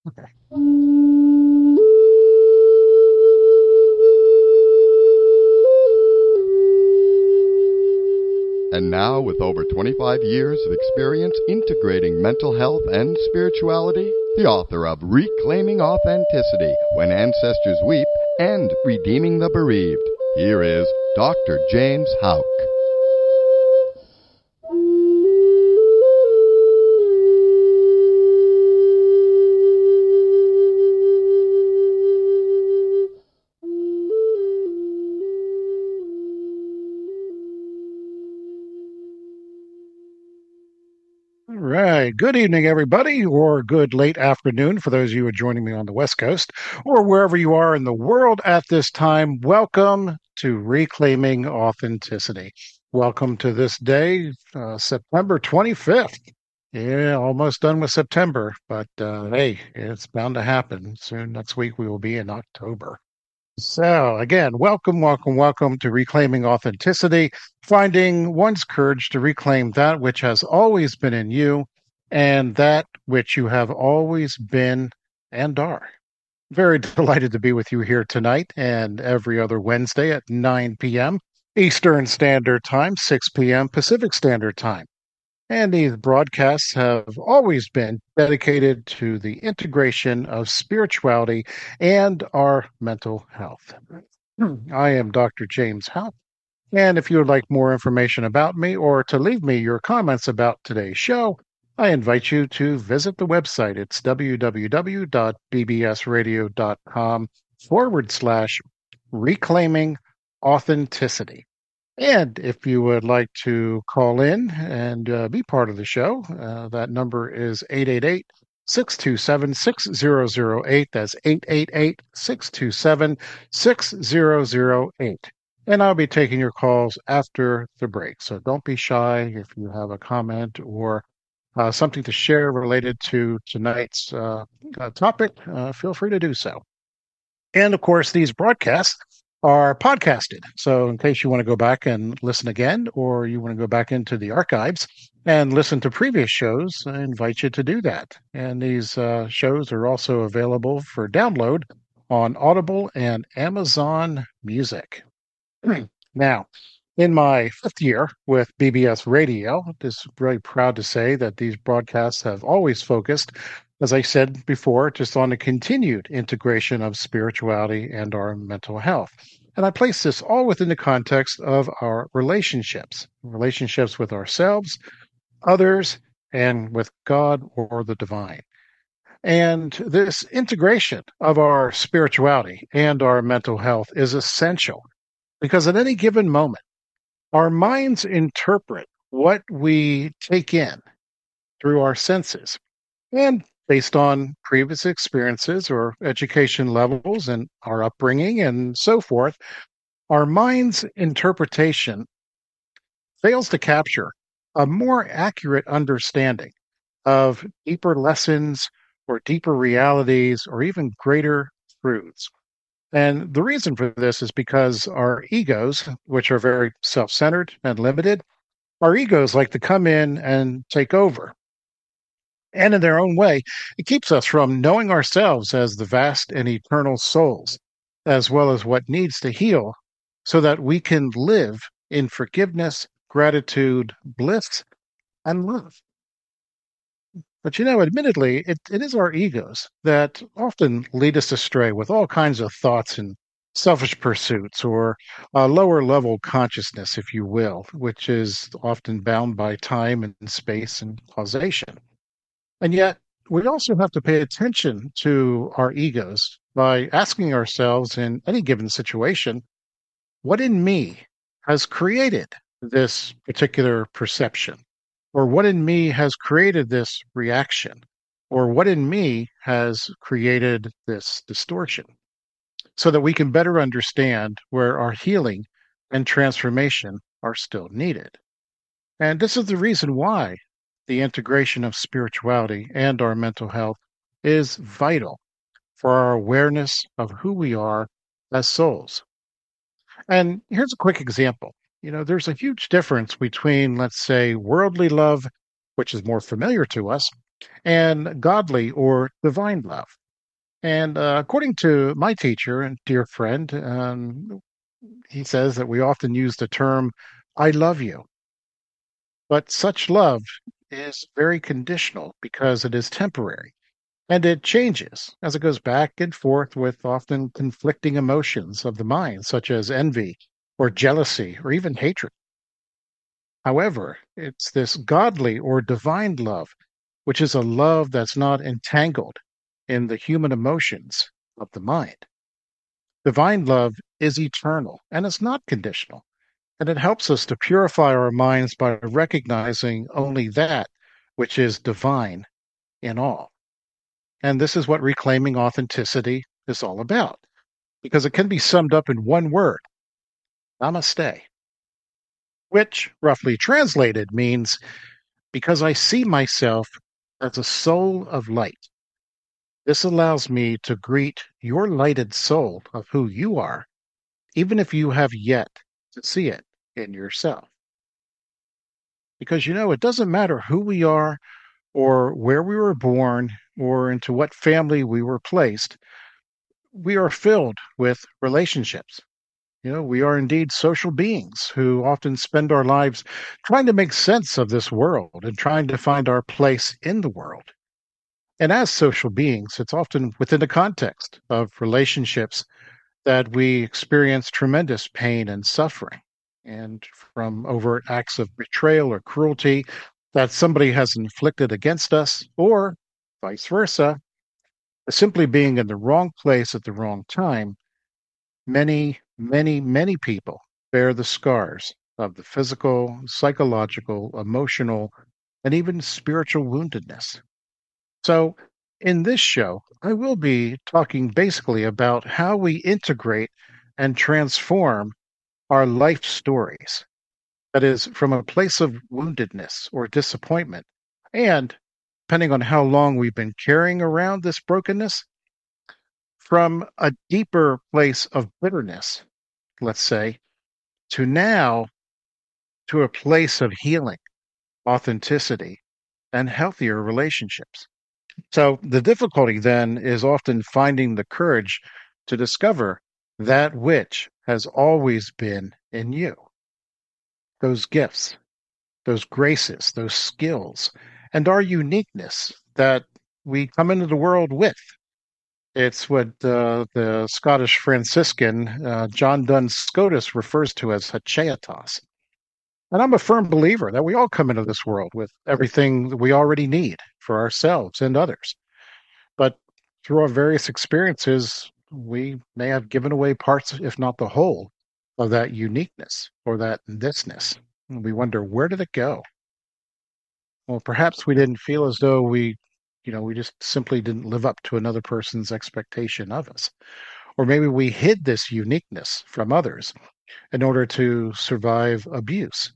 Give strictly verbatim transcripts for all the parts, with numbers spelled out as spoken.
Okay. And now, with over twenty-five years of experience integrating mental health and spirituality, the author of Reclaiming Authenticity When Ancestors Weep and Redeeming the Bereaved, here is Doctor James Houck. All right. Good evening, everybody, or good late afternoon for those of you who are joining me on the West Coast, or wherever you are in the world at this time. Welcome to Reclaiming Authenticity. Welcome to this day, uh, September twenty-fifth. Yeah, almost done with September, but uh, hey, it's bound to happen. Soon next week we will be in October. So, again, welcome, welcome, welcome to Reclaiming Authenticity, finding one's courage to reclaim that which has always been in you and that which you have always been and are. Very delighted to be with you here tonight and every other Wednesday at nine p.m. Eastern Standard Time, six p.m. Pacific Standard Time. And these broadcasts have always been dedicated to the integration of spirituality and our mental health. I am Doctor James Howe. And if you would like more information about me or to leave me your comments about today's show, I invite you to visit the website. It's www.bbsradio.com forward slash reclaiming authenticity. And if you would like to call in and uh, be part of the show, uh, that number is eight eight eight, six two seven, six zero zero eight. That's eight eight eight, six two seven, six zero zero eight. And I'll be taking your calls after the break. So don't be shy if you have a comment or uh, something to share related to tonight's uh, uh, topic. Uh, feel free to do so. And of course, these broadcasts are podcasted. So, in case you want to go back and listen again, or you want to go back into the archives and listen to previous shows, I invite you to do that. And these uh, shows are also available for download on Audible and Amazon Music. Now, in my fifth year with B B S Radio, just really proud to say that these broadcasts have always focused, as I said before, just on the continued integration of spirituality and our mental health. And I place this all within the context of our relationships, relationships with ourselves, others, and with God or the divine. And this integration of our spirituality and our mental health is essential because at any given moment, our minds interpret what we take in through our senses. And based on previous experiences or education levels and our upbringing and so forth, our mind's interpretation fails to capture a more accurate understanding of deeper lessons or deeper realities or even greater truths. And the reason for this is because our egos, which are very self centered and limited, our egos like to come in and take over. And in their own way, it keeps us from knowing ourselves as the vast and eternal souls, as well as what needs to heal, so that we can live in forgiveness, gratitude, bliss, and love. But you know, admittedly, it, it is our egos that often lead us astray with all kinds of thoughts and selfish pursuits, or a lower level consciousness, if you will, which is often bound by time and space and causation. And yet, we also have to pay attention to our egos by asking ourselves in any given situation, what in me has created this particular perception? Or what in me has created this reaction? Or what in me has created this distortion? So that we can better understand where our healing and transformation are still needed. And this is the reason why the integration of spirituality and our mental health is vital for our awareness of who we are as souls. And here's a quick example. You know, there's a huge difference between, let's say, worldly love, which is more familiar to us, and godly or divine love. And uh, according to my teacher and dear friend, um, he says that we often use the term, I love you. But such love is very conditional because it is temporary and it changes as it goes back and forth with often conflicting emotions of the mind, such as envy or jealousy or even hatred. However, it's this godly or divine love, which is a love that's not entangled in the human emotions of the mind. Divine love is eternal and it's not conditional, and it helps us to purify our minds by recognizing only that which is divine in all. And this is what reclaiming authenticity is all about, because it can be summed up in one word, namaste, which, roughly translated, means because I see myself as a soul of light. This allows me to greet your lighted soul of who you are, even if you have yet to see it in yourself. Because you know, it doesn't matter who we are or where we were born or into what family we were placed, we are filled with relationships. You know, we are indeed social beings who often spend our lives trying to make sense of this world and trying to find our place in the world. And as social beings, it's often within the context of relationships that we experience tremendous pain and suffering, and from overt acts of betrayal or cruelty that somebody has inflicted against us, or vice versa, simply being in the wrong place at the wrong time. Many, many, many people bear the scars of the physical, psychological, emotional, and even spiritual woundedness. So, in this show, I will be talking basically about how we integrate and transform our life stories. That is, from a place of woundedness or disappointment. And depending on how long we've been carrying around this brokenness, from a deeper place of bitterness, let's say, to now to a place of healing, authenticity, and healthier relationships. So the difficulty then is often finding the courage to discover that which has always been in you. Those gifts, those graces, those skills, and our uniqueness that we come into the world with. It's what uh, the Scottish Franciscan uh, John Duns Scotus refers to as Hachiatas. And I'm a firm believer that we all come into this world with everything that we already need for ourselves and others. But through our various experiences, we may have given away parts, if not the whole, of that uniqueness or that thisness. And we wonder, where did it go? Well, perhaps we didn't feel as though we, you know, we just simply didn't live up to another person's expectation of us. Or maybe we hid this uniqueness from others in order to survive abuse.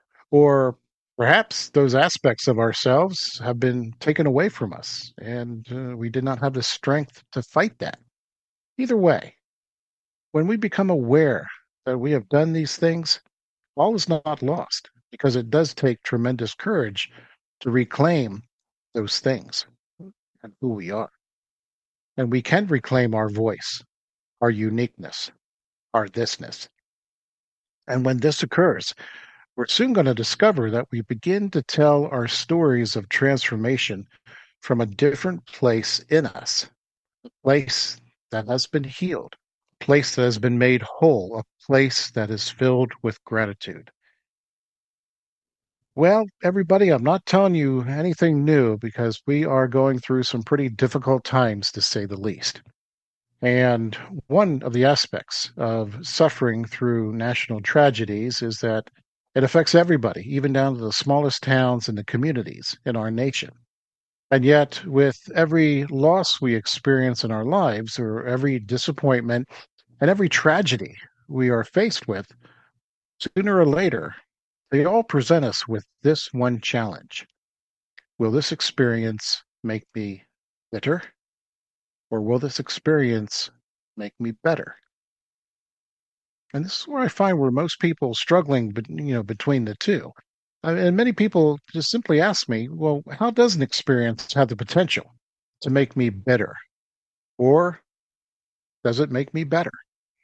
Or perhaps those aspects of ourselves have been taken away from us and uh, we did not have the strength to fight that. Either way, when we become aware that we have done these things, all is not lost because it does take tremendous courage to reclaim those things and who we are. And we can reclaim our voice, our uniqueness, our thisness. And when this occurs, we're soon going to discover that we begin to tell our stories of transformation from a different place in us, a place that has been healed, a place that has been made whole, a place that is filled with gratitude. Well, everybody, I'm not telling you anything new because we are going through some pretty difficult times, to say the least. And one of the aspects of suffering through national tragedies is that it affects everybody, even down to the smallest towns and the communities in our nation. And yet, with every loss we experience in our lives, or every disappointment and every tragedy we are faced with, sooner or later, they all present us with this one challenge. Will this experience make me bitter? Or will this experience make me better? And this is where I find where most people struggling, but you know, between the two. I- And many people just simply ask me, well, how does an experience have the potential to make me better? Or does it make me better?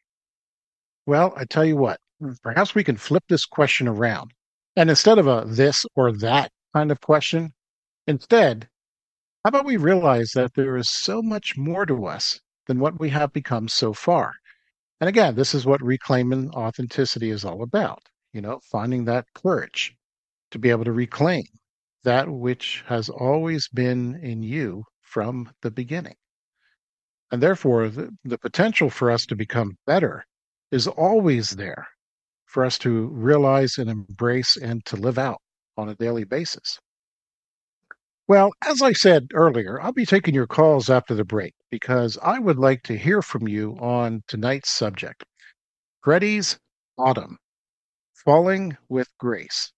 Well, I tell you what, hmm, perhaps we can flip this question around. And instead of a this or that kind of question, instead, how about we realize that there is so much more to us than what we have become so far? And again, this is what reclaiming authenticity is all about, you know, finding that courage to be able to reclaim that which has always been in you from the beginning. And therefore, the, the potential for us to become better is always there for us to realize and embrace and to live out on a daily basis. Well, as I said earlier, I'll be taking your calls after the break because I would like to hear from you on tonight's subject, Freddie's Autumn, Falling with Grace,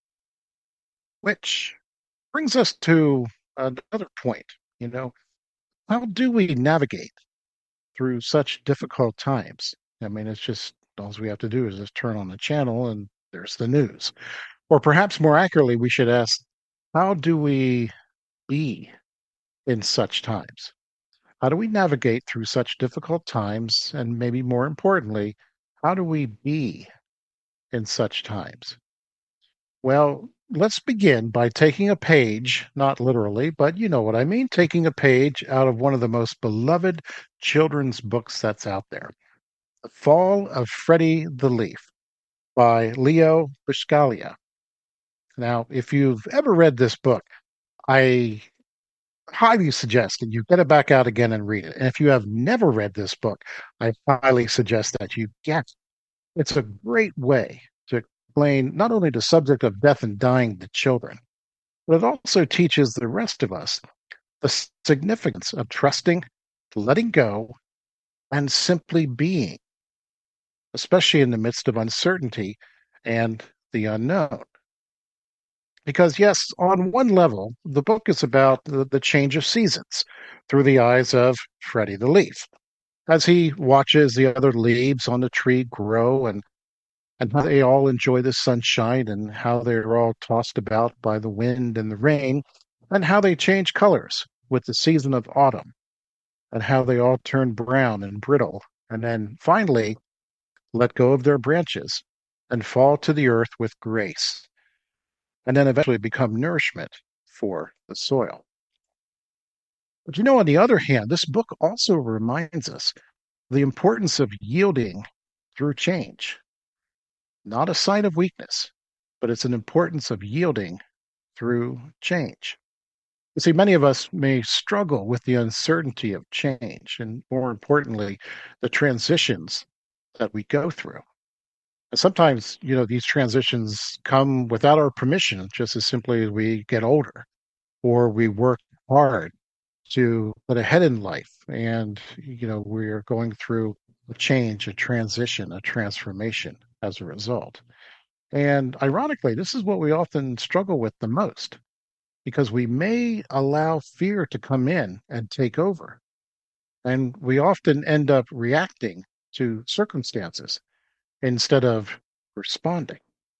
which brings us to another point. You know, how do we navigate through such difficult times? I mean, it's just all we have to do is just turn on the channel and there's the news. Or perhaps more accurately, we should ask, how do we be in such times? How do we navigate through such difficult times? And maybe more importantly, how do we be in such times? Well, let's begin by taking a page, not literally, but you know what I mean, taking a page out of one of the most beloved children's books that's out there, The Fall of Freddie the Leaf by Leo Buscaglia. Now, if you've ever read this book, I highly suggest that you get it back out again and read it. And if you have never read this book, I highly suggest that you get it. It's a great way to explain not only the subject of death and dying to children, but it also teaches the rest of us the significance of trusting, letting go, and simply being, especially in the midst of uncertainty and the unknown. Because, yes, on one level, the book is about the, the change of seasons through the eyes of Freddie the Leaf, as he watches the other leaves on the tree grow and, and how they all enjoy the sunshine and how they're all tossed about by the wind and the rain, and how they change colors with the season of autumn, and how they all turn brown and brittle, and then finally let go of their branches and fall to the earth with grace, and then eventually become nourishment for the soil. But you know, on the other hand, this book also reminds us the importance of yielding through change. Not a sign of weakness, but it's an importance of yielding through change. You see, many of us may struggle with the uncertainty of change, and more importantly, the transitions that we go through. And sometimes, you know, these transitions come without our permission, just as simply as we get older or we work hard to get ahead in life. And, you know, we're going through a change, a transition, a transformation as a result. And ironically, this is what we often struggle with the most because we may allow fear to come in and take over. And we often end up reacting to circumstances instead of responding.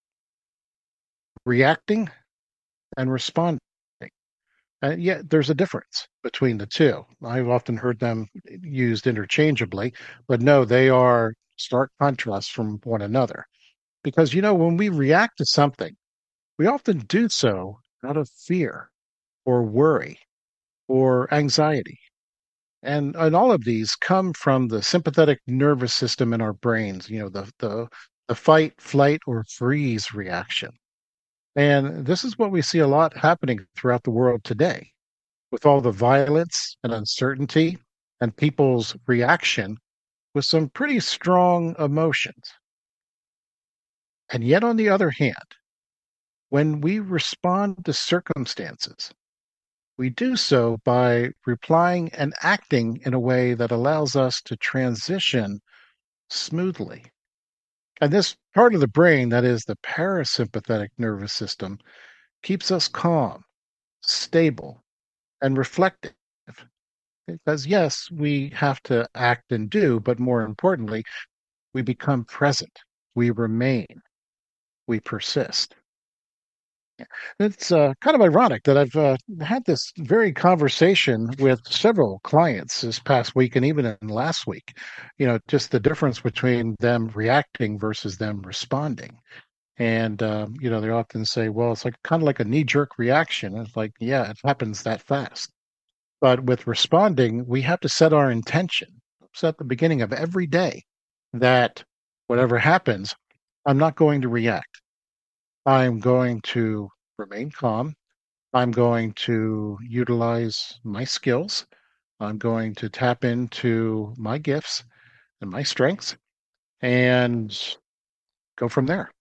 Reacting and responding. And yet there's a difference between the two. I've often heard them used interchangeably, but no, they are stark contrasts from one another. Because, you know, when we react to something, we often do so out of fear or worry or anxiety. And, and all of these come from the sympathetic nervous system in our brains, you know, the, the, the fight, flight, or freeze reaction. And this is what we see a lot happening throughout the world today with all the violence and uncertainty and people's reaction with some pretty strong emotions. And yet, on the other hand, when we respond to circumstances, we do so by replying and acting in a way that allows us to transition smoothly. And this part of the brain, that is the parasympathetic nervous system, keeps us calm, stable, and reflective. Because, yes, we have to act and do, but more importantly, we become present, we remain, we persist. It's uh, kind of ironic that I've uh, had this very conversation with several clients this past week and even in last week. You know, just the difference between them reacting versus them responding. And um, you know, they often say, "Well, it's like kind of like a knee-jerk reaction." It's like, yeah, it happens that fast. But with responding, we have to set our intention, set the beginning of every day that whatever happens, I'm not going to react. I'm going to remain calm. I'm going to utilize my skills. I'm going to tap into my gifts and my strengths and go from there.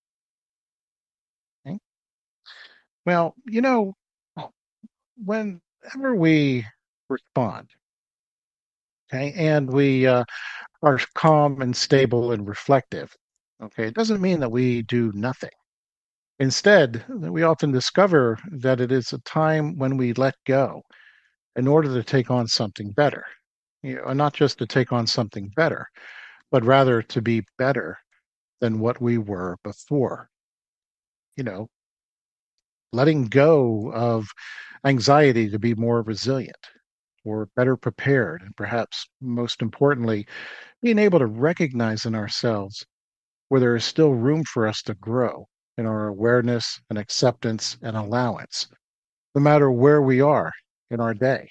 Okay? Well, you know, whenever we respond, okay, and we uh, are calm and stable and reflective, okay, it doesn't mean that we do nothing. Instead, we often discover that it is a time when we let go in order to take on something better. You know, and not just to take on something better, but rather to be better than what we were before. You know, letting go of anxiety to be more resilient or better prepared, and perhaps most importantly, being able to recognize in ourselves where there is still room for us to grow in our awareness and acceptance and allowance, no matter where we are in our day.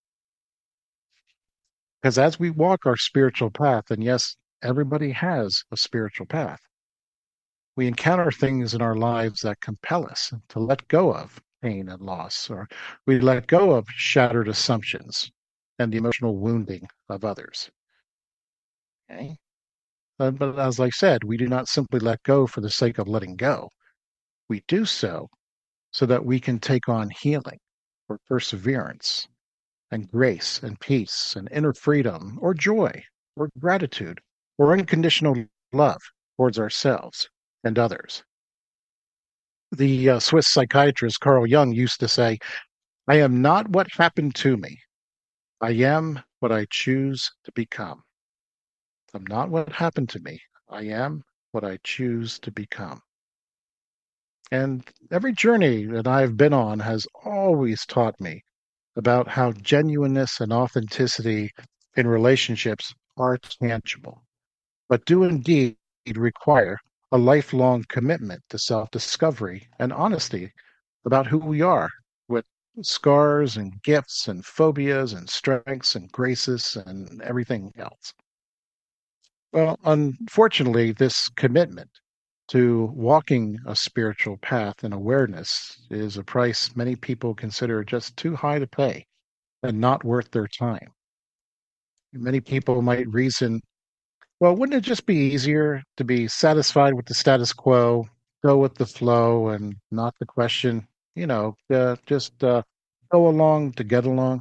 Because as we walk our spiritual path, and yes, everybody has a spiritual path, we encounter things in our lives that compel us to let go of pain and loss, or we let go of shattered assumptions and the emotional wounding of others. Okay? Uh, But as I said, we do not simply let go for the sake of letting go. We do so so that we can take on healing or perseverance and grace and peace and inner freedom or joy or gratitude or unconditional love towards ourselves and others. The uh, Swiss psychiatrist Carl Jung used to say, I am not what happened to me. I am what I choose to become. I'm not what happened to me. I am what I choose to become. And every journey that I've been on has always taught me about how genuineness and authenticity in relationships are tangible, but do indeed require a lifelong commitment to self discovery and honesty about who we are, with scars and gifts and phobias and strengths and graces and everything else. Well, unfortunately, this commitment to walking a spiritual path and awareness is a price many people consider just too high to pay and not worth their time. Many people might reason, well, wouldn't it just be easier to be satisfied with the status quo, go with the flow, and not the question, you know, uh, just uh, go along to get along?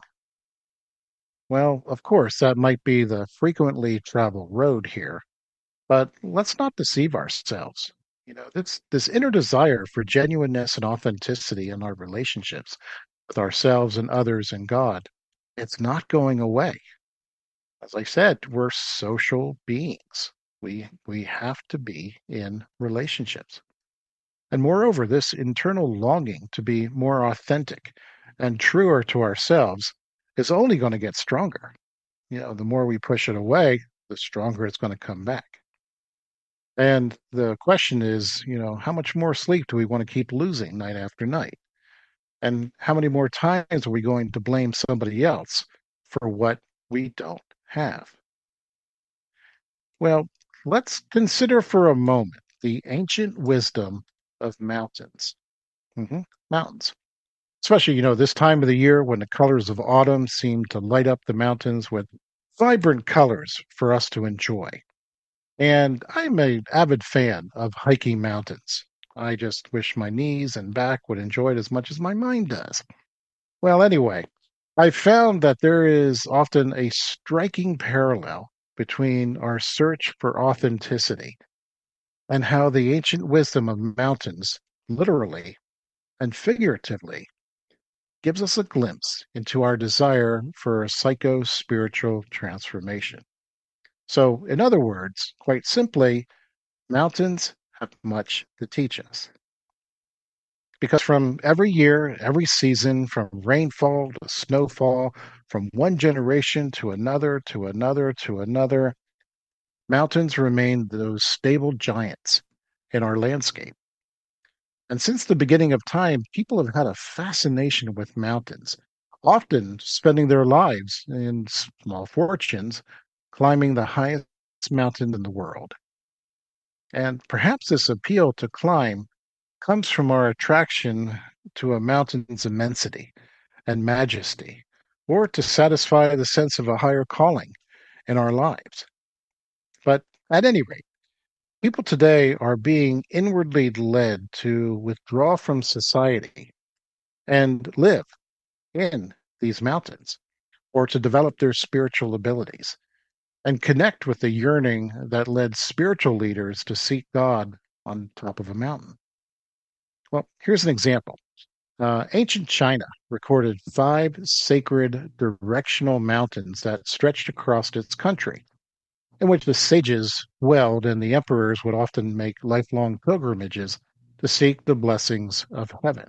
Well, of course, that might be the frequently traveled road here, but let's not deceive ourselves. You know, this this inner desire for genuineness and authenticity in our relationships with ourselves and others and God, it's not going away. As I said, we're social beings. We we have to be in relationships. And moreover, this internal longing to be more authentic and truer to ourselves is only going to get stronger. You know, the more we push it away, the stronger it's going to come back. And the question is, you know, how much more sleep do we want to keep losing night after night? And how many more times are we going to blame somebody else for what we don't have? Well, let's consider for a moment the ancient wisdom of mountains. hmm Mountains. Especially, you know, this time of the year when the colors of autumn seem to light up the mountains with vibrant colors for us to enjoy. And I'm an avid fan of hiking mountains. I just wish my knees and back would enjoy it as much as my mind does. Well, anyway, I've found that there is often a striking parallel between our search for authenticity and how the ancient wisdom of mountains, literally and figuratively, gives us a glimpse into our desire for a psycho spiritual transformation. So, in other words, quite simply, mountains have much to teach us because from every year, every season, from rainfall to snowfall, from one generation to another, to another, to another, mountains remain those stable giants in our landscape. And since the beginning of time, people have had a fascination with mountains, often spending their lives in small fortunes climbing the highest mountain in the world. And perhaps this appeal to climb comes from our attraction to a mountain's immensity and majesty, or to satisfy the sense of a higher calling in our lives. But at any rate, people today are being inwardly led to withdraw from society and live in these mountains, or to develop their spiritual abilities and connect with the yearning that led spiritual leaders to seek God on top of a mountain. Well, here's an example. Uh, ancient China recorded five sacred directional mountains that stretched across its country, in which the sages dwelled and the emperors would often make lifelong pilgrimages to seek the blessings of heaven.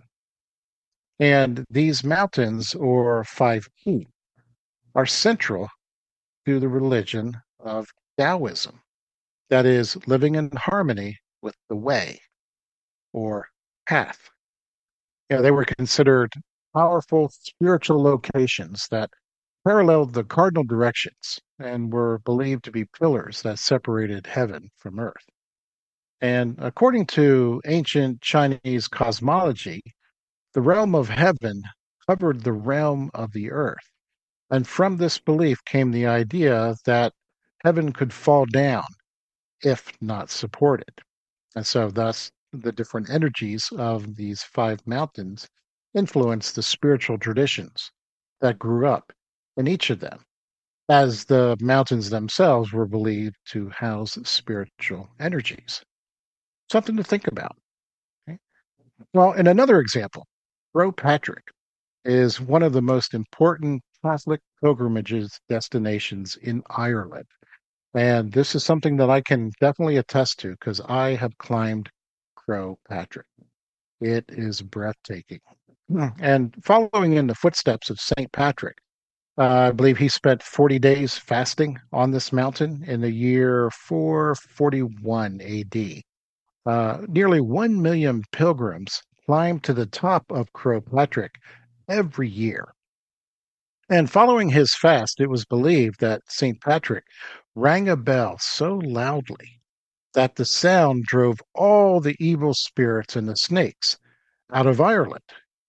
And these mountains, or five peaks, are central to the religion of Taoism, that is, living in harmony with the way or path. You know, they were considered powerful spiritual locations that paralleled the cardinal directions and were believed to be pillars that separated heaven from earth. And according to ancient Chinese cosmology, the realm of heaven covered the realm of the earth. And from this belief came the idea that heaven could fall down if not supported. And so, thus, the different energies of these five mountains influenced the spiritual traditions that grew up in each of them, as the mountains themselves were believed to house spiritual energies. Something to think about. Okay? Well, in another example, Croagh Patrick is one of the most important Catholic pilgrimages destinations in Ireland. And this is something that I can definitely attest to because I have climbed Croagh Patrick. It is breathtaking. And following in the footsteps of Saint Patrick, uh, I believe he spent forty days fasting on this mountain in the year four forty-one A D. Uh, nearly one million pilgrims climb to the top of Croagh Patrick every year. And following his fast, it was believed that Saint Patrick rang a bell so loudly that the sound drove all the evil spirits and the snakes out of Ireland.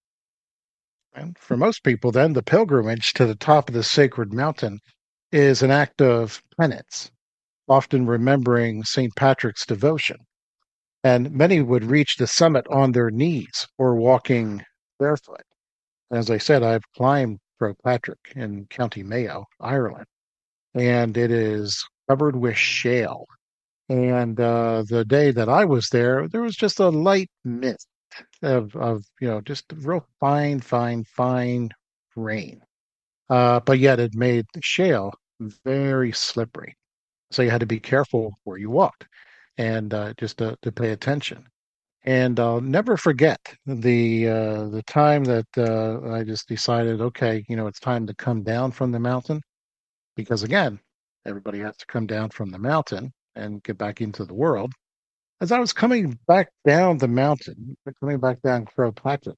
And for most people, then, the pilgrimage to the top of the sacred mountain is an act of penance, often remembering Saint Patrick's devotion. And many would reach the summit on their knees or walking barefoot. As I said, I've climbed Croagh Patrick in County Mayo, Ireland, and it is covered with shale. And uh, the day that I was there, there was just a light mist of, of you know, just real fine, fine, fine rain. Uh, but yet it made the shale very slippery. So you had to be careful where you walked and uh, just to, to pay attention. And I'll never forget the uh, the time that uh, I just decided, okay, you know, it's time to come down from the mountain because again, everybody has to come down from the mountain and get back into the world. As I was coming back down the mountain, coming back down Croagh Patrick,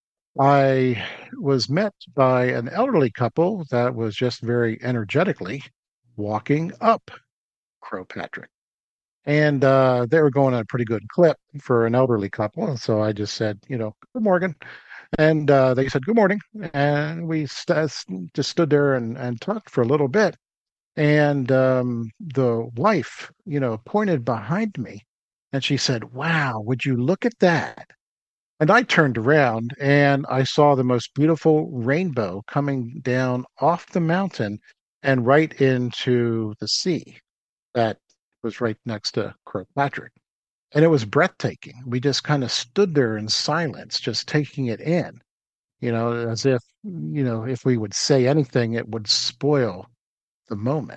I was met by an elderly couple that was just very energetically walking up Croagh Patrick. And uh, they were going at a pretty good clip for an elderly couple. And so I just said, you know, good morning. And uh, they said, good morning. And we st- just stood there and, and talked for a little bit. And um, the wife, you know, pointed behind me and she said, wow, would you look at that? And I turned around and I saw the most beautiful rainbow coming down off the mountain and right into the sea that was right next to Croagh Patrick. And it was breathtaking. We just kind of stood there in silence, just taking it in, you know, as if, you know, if we would say anything, it would spoil the moment.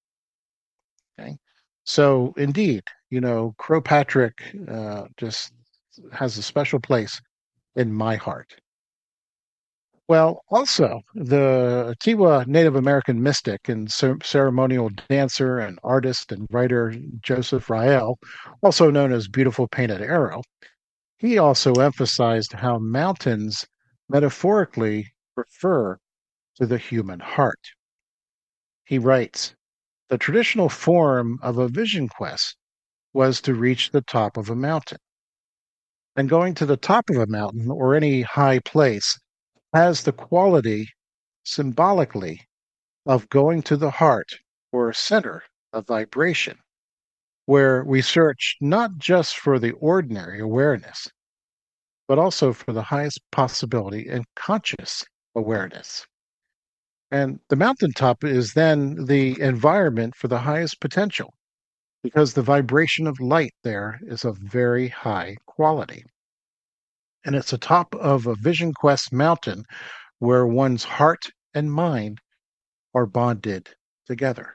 Okay. So indeed, you know, Croagh Patrick uh, just has a special place in my heart. Well, also, the Tiwa Native American mystic and cer- ceremonial dancer and artist and writer Joseph Rael, also known as Beautiful Painted Arrow, he also emphasized how mountains metaphorically refer to the human heart. He writes, the traditional form of a vision quest was to reach the top of a mountain. And going to the top of a mountain or any high place has the quality, symbolically, of going to the heart or center of vibration, where we search not just for the ordinary awareness, but also for the highest possibility and conscious awareness. And the mountaintop is then the environment for the highest potential because the vibration of light there is of very high quality. And it's atop of a Vision Quest mountain where one's heart and mind are bonded together.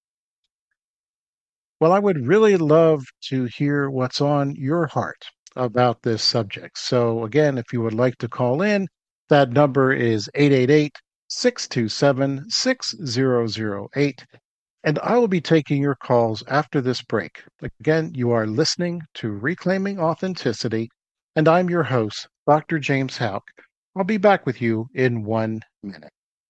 Well, I would really love to hear what's on your heart about this subject. So, again, if you would like to call in, that number is eight eight eight, six two seven, six zero zero eight. And I will be taking your calls after this break. Again, you are listening to Reclaiming Authenticity, and I'm your host, Doctor James Houck. I'll be back with you in one minute.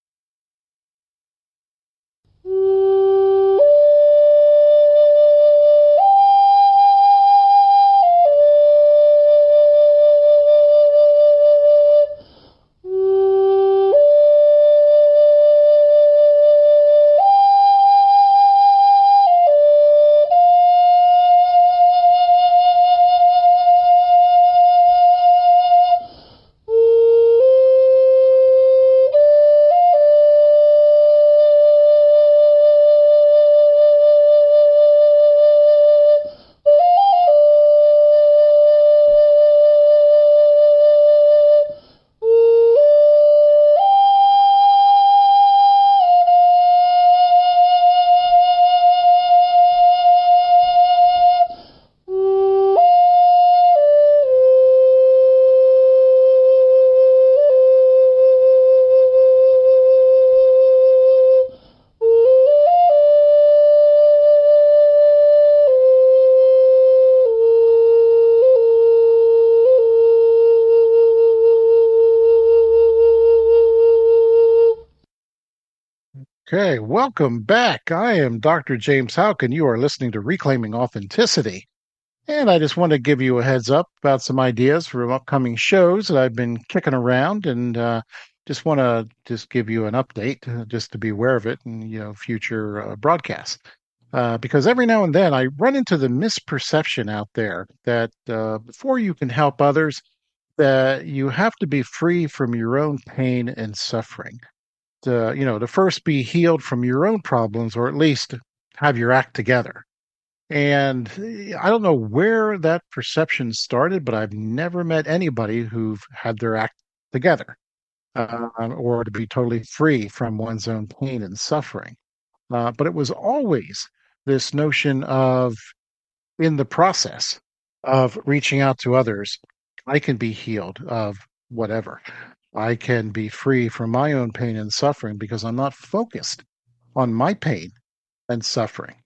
Okay, welcome back. I am Doctor James Houck, and you are listening to Reclaiming Authenticity. And I just want to give you a heads up about some ideas for upcoming shows that I've been kicking around, and uh, just want to just give you an update, uh, just to be aware of it, and you know, future uh, broadcasts. Uh, because every now and then I run into the misperception out there that uh, before you can help others, that you have to be free from your own pain and suffering to, you know, to first be healed from your own problems, or at least have your act together. And eh, I don't know where that perception started, but I've never met anybody who've had their act together, uh, or to be totally free from one's own pain and suffering. Uh, but it was always this notion of, in the process of reaching out to others, I can be healed of whatever. I can be free from my own pain and suffering because I'm not focused on my pain and suffering.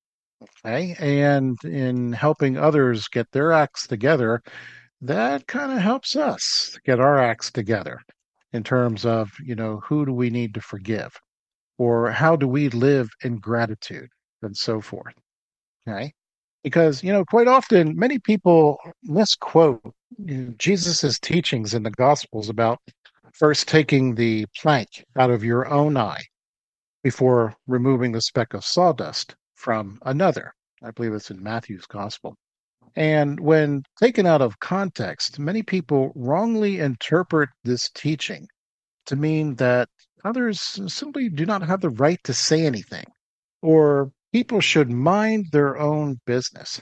Okay. And in helping others get their acts together, that kind of helps us get our acts together in terms of, you know, who do we need to forgive, or how do we live in gratitude, and so forth. Okay. Because, you know, quite often many people misquote, you know, Jesus's teachings in the Gospels about first taking the plank out of your own eye before removing the speck of sawdust from another. I believe it's in Matthew's Gospel. And when taken out of context, many people wrongly interpret this teaching to mean that others simply do not have the right to say anything, or people should mind their own business.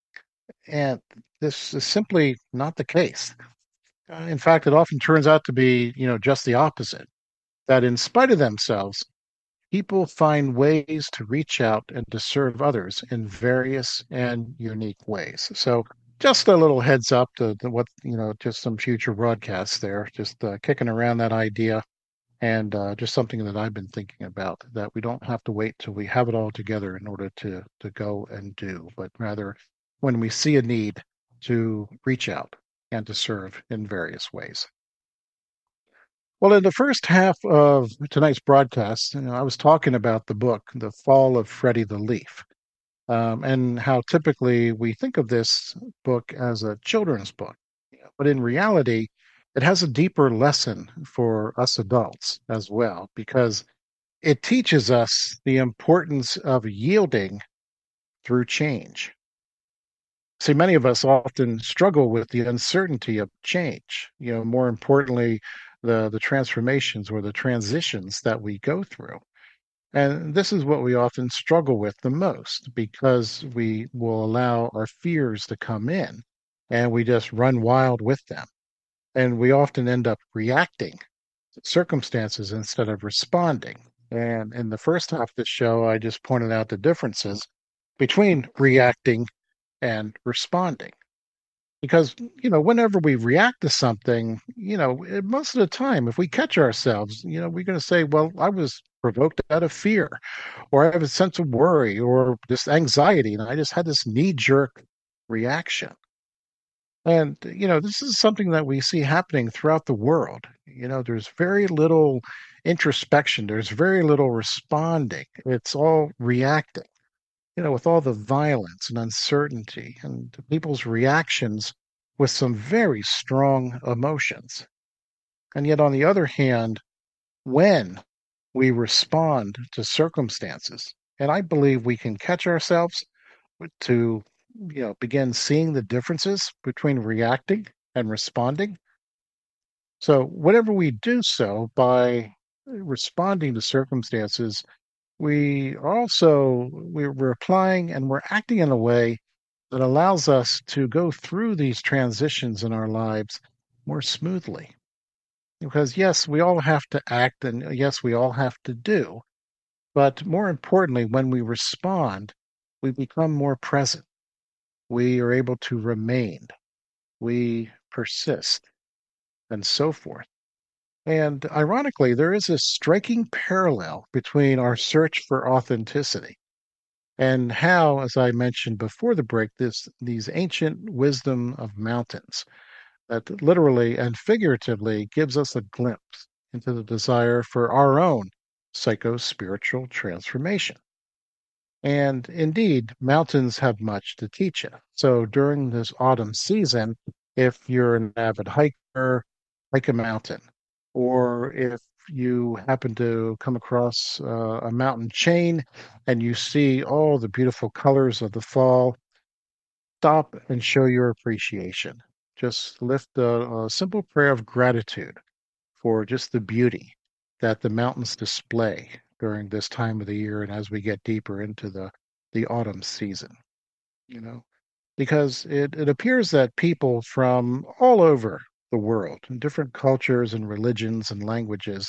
And this is simply not the case. Uh, in fact, it often turns out to be, you know, just the opposite. That in spite of themselves, people find ways to reach out and to serve others in various and unique ways. So just a little heads up to, to what, you know, just some future broadcasts there, just uh, kicking around that idea and uh, just something that I've been thinking about that we don't have to wait till we have it all together in order to, to go and do, but rather when we see a need to reach out and to serve in various ways. Well, in the first half of tonight's broadcast, you know, I was talking about the book, The Fall of Freddie the Leaf, um, and how typically we think of this book as a children's book. But in reality, it has a deeper lesson for us adults as well, because it teaches us the importance of yielding through change. See, many of us often struggle with the uncertainty of change. You know, more importantly, the the transformations or the transitions that we go through. And this is what we often struggle with the most because we will allow our fears to come in and we just run wild with them. And we often end up reacting to circumstances instead of responding. And in the first half of the show, I just pointed out the differences between reacting and responding. Because, you know, whenever we react to something, you know, eh, most of the time, if we catch ourselves, you know, we're going to say, well, I was provoked out of fear, or I have a sense of worry or this anxiety, and I just had this knee jerk reaction. And, you know, this is something that we see happening throughout the world. You know, there's very little introspection, there's very little responding, it's all reacting, you know, with all the violence and uncertainty and people's reactions with some very strong emotions. And yet, on the other hand, when we respond to circumstances, and I believe we can catch ourselves to, you know, begin seeing the differences between reacting and responding. So, whenever we do so by responding to circumstances, we also we're, we're applying and we're acting in a way that allows us to go through these transitions in our lives more smoothly. Because yes, we all have to act and yes, we all have to do, but more importantly, when we respond, we become more present. We are able to remain, we persist, and so forth. And ironically, there is a striking parallel between our search for authenticity and how, as I mentioned before the break, this these ancient wisdom of mountains that literally and figuratively gives us a glimpse into the desire for our own psycho-spiritual transformation. And indeed, mountains have much to teach us. So during this autumn season, if you're an avid hiker, hike a mountain. Or if you happen to come across uh, a mountain chain and you see all the beautiful colors of the fall, stop and show your appreciation. Just lift a, a simple prayer of gratitude for just the beauty that the mountains display during this time of the year and as we get deeper into the, the autumn season, you know, because it, it appears that people from all over the world, in different cultures and religions and languages,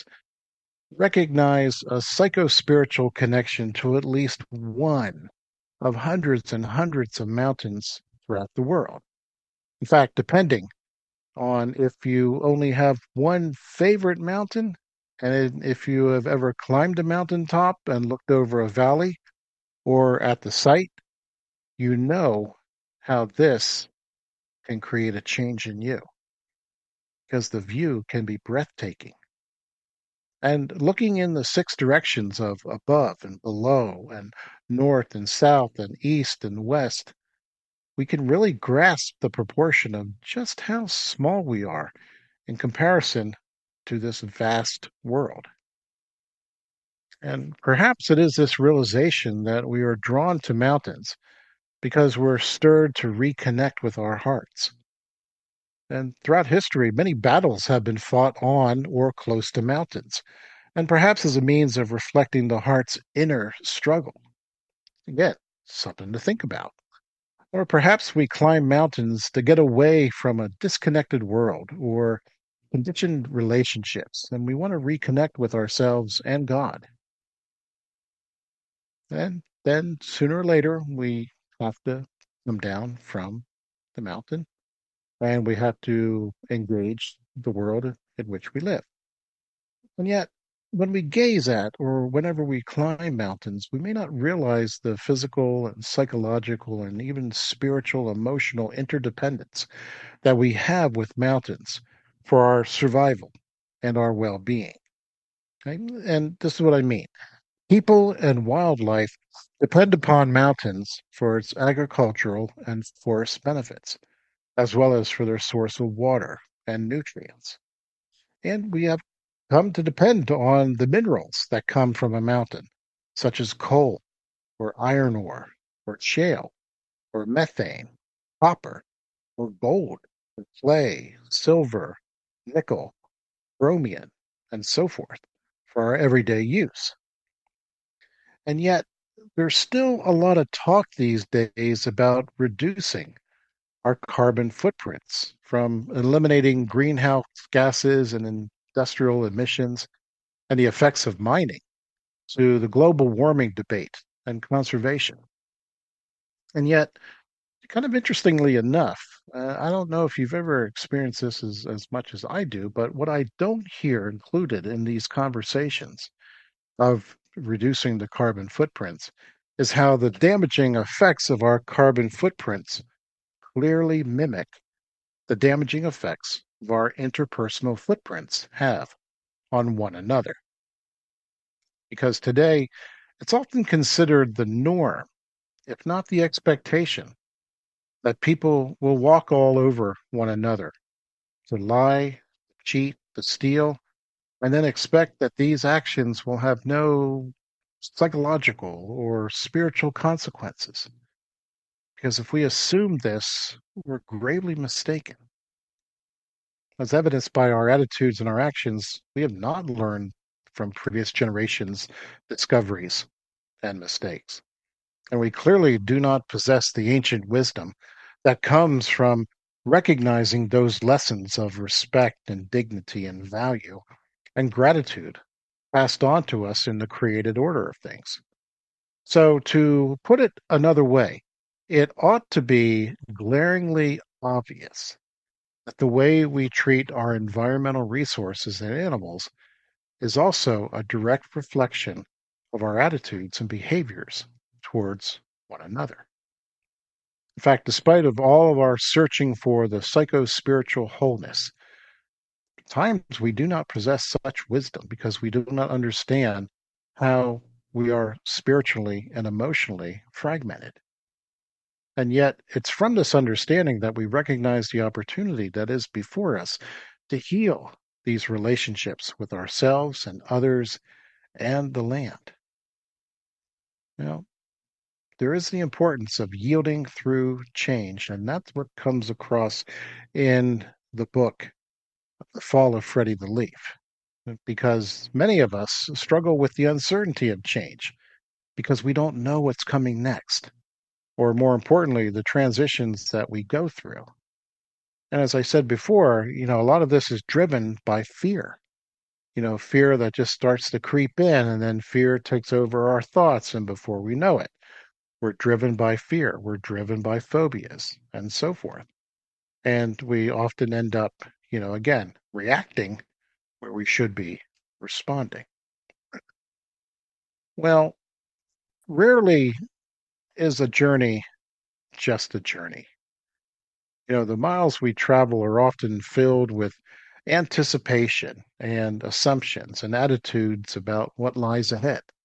recognize a psycho-spiritual connection to at least one of hundreds and hundreds of mountains throughout the world. In fact, depending on if you only have one favorite mountain, and if you have ever climbed a mountaintop and looked over a valley or at the site, you know how this can create a change in you because the view can be breathtaking. And looking in the six directions of above and below, and north and south, and east and west, we can really grasp the proportion of just how small we are in comparison to this vast world. And perhaps it is this realization that we are drawn to mountains because we're stirred to reconnect with our hearts. And throughout history, many battles have been fought on or close to mountains, and perhaps as a means of reflecting the heart's inner struggle. Again, something to think about. Or perhaps we climb mountains to get away from a disconnected world or conditioned relationships, and we want to reconnect with ourselves and God. And then sooner or later, we have to come down from the mountain, and we have to engage the world in which we live. And yet, when we gaze at or whenever we climb mountains, we may not realize the physical and psychological and even spiritual, emotional interdependence that we have with mountains for our survival and our well being. Okay? And this is what I mean. People and wildlife depend upon mountains for its agricultural and forest benefits, as well as for their source of water and nutrients. And we have come to depend on the minerals that come from a mountain, such as coal or iron ore or shale or methane, copper or gold, or clay, silver, nickel, chromium, and so forth for our everyday use. And yet, there's still a lot of talk these days about reducing our carbon footprints, from eliminating greenhouse gases and industrial emissions and the effects of mining to the global warming debate and conservation. And yet, kind of interestingly enough, uh, I don't know if you've ever experienced this as, as much as I do, but what I don't hear included in these conversations of reducing the carbon footprints is how the damaging effects of our carbon footprints clearly mimic the damaging effects of our interpersonal footprints have on one another. Because today, it's often considered the norm, if not the expectation, that people will walk all over one another, to lie, cheat, to steal, and then expect that these actions will have no psychological or spiritual consequences. Because if we assume this, we're gravely mistaken. As evidenced by our attitudes and our actions, we have not learned from previous generations' discoveries and mistakes. And we clearly do not possess the ancient wisdom that comes from recognizing those lessons of respect and dignity and value and gratitude passed on to us in the created order of things. So, to put it another way, it ought to be glaringly obvious that the way we treat our environmental resources and animals is also a direct reflection of our attitudes and behaviors towards one another. In fact, despite of all of our searching for the psycho-spiritual wholeness, at times we do not possess such wisdom because we do not understand how we are spiritually and emotionally fragmented. And yet, it's from this understanding that we recognize the opportunity that is before us to heal these relationships with ourselves and others and the land. You know, there is the importance of yielding through change, and that's what comes across in the book, The Fall of Freddie the Leaf, because many of us struggle with the uncertainty of change because we don't know what's coming next, or more importantly, the transitions that we go through. And as I said before, you know, a lot of this is driven by fear. You know, fear that just starts to creep in, and then fear takes over our thoughts, and before we know it, we're driven by fear, we're driven by phobias, and so forth. And we often end up, you know, again, reacting where we should be responding. Well, rarely is a journey just a journey. You know, the miles we travel are often filled with anticipation and assumptions and attitudes about what lies ahead.